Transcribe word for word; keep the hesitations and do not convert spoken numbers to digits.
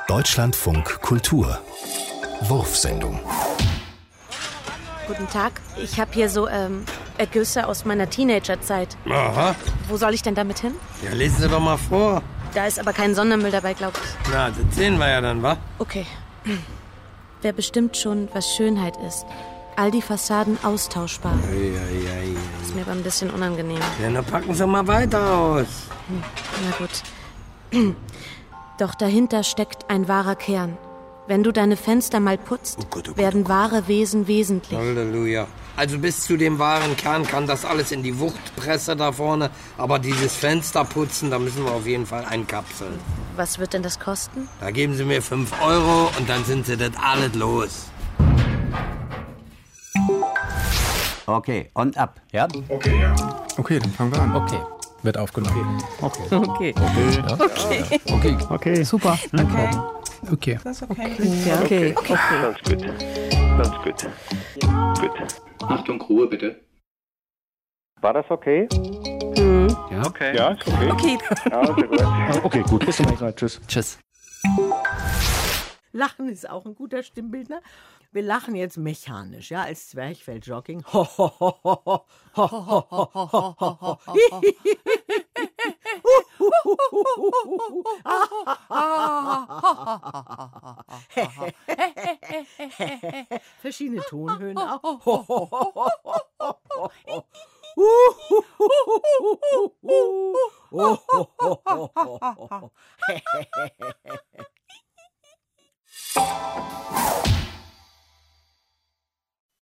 Deutschlandfunk Kultur Wurfsendung. Guten Tag, ich habe hier so ähm, Ergüsse aus meiner Teenagerzeit. Aha. Wo soll ich denn damit hin? Ja, lesen Sie doch mal vor. Da ist aber kein Sondermüll dabei, glaube ich. Na, das sehen wir ja dann, wa? Okay. Wer bestimmt schon, was Schönheit ist. All die Fassaden austauschbar. Ei, ei, ei, ei. Ist mir aber ein bisschen unangenehm. Ja, dann packen Sie mal weiter aus. Hm, na gut. Doch dahinter steckt ein wahrer Kern. Wenn du deine Fenster mal putzt, Oh Gott, oh Gott, werden oh Gott. wahre Wesen wesentlich. Halleluja. Also bis zu dem wahren Kern kann das alles in die Wuchtpresse da vorne. Aber dieses Fenster putzen, da müssen wir auf jeden Fall einkapseln. Was wird denn das kosten? Da geben Sie mir fünf Euro und dann sind Sie das alles los. Okay, on ab, ja? Okay, ja. Okay, dann fangen wir an. Okay, wird aufgenommen. Okay. Okay. Okay. Okay. Okay, super. Okay. Okay. Das ist okay. Ja, okay. okay. Ganz gut. Ganz gut. Gut. Achtung, Ruhe bitte. War das okay? Ja. Okay. Ja, ist okay. Okay. Also gut. Okay, gut. Bis zum nächsten Mal. Tschüss. Tschüss. Lachen ist auch ein guter Stimmbildner. Wir lachen jetzt mechanisch, ja, als Zwerchfell-Jogging. Ho, ho, ho, ho, ho, ho, ho, ho, ho, ho, ho. Verschiedene Tonhöhen auch.